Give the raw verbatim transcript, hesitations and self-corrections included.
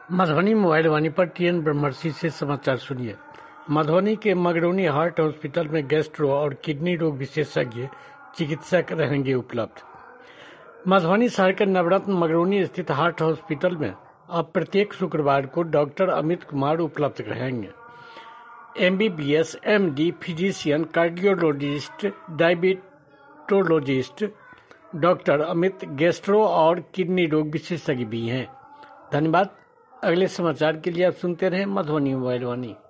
Madhubani mobile वाणी पर TN ब्रह्मर्षि से समाचार सुनिए। मधुबनी के मगरौनी हार्ट हॉस्पिटल में गैस्ट्रो और किडनी रोग विशेषज्ञ चिकित्सक रहेंगे उपलब्ध। मधुबनी शहर के नवरत्न मगरौनी स्थित हार्ट हॉस्पिटल में अब प्रत्येक शुक्रवार को डॉक्टर अमित कुमार उपलब्ध रहेंगे। MBBS, MD, physician, cardiologist, diabetologist doctor Amit gastro और किडनी रोग विशेषज्ञ भी हैं। धन्यवाद। अगले समाचार के लिए आप सुनते रहें मधुबनी मोबाइल वाणी।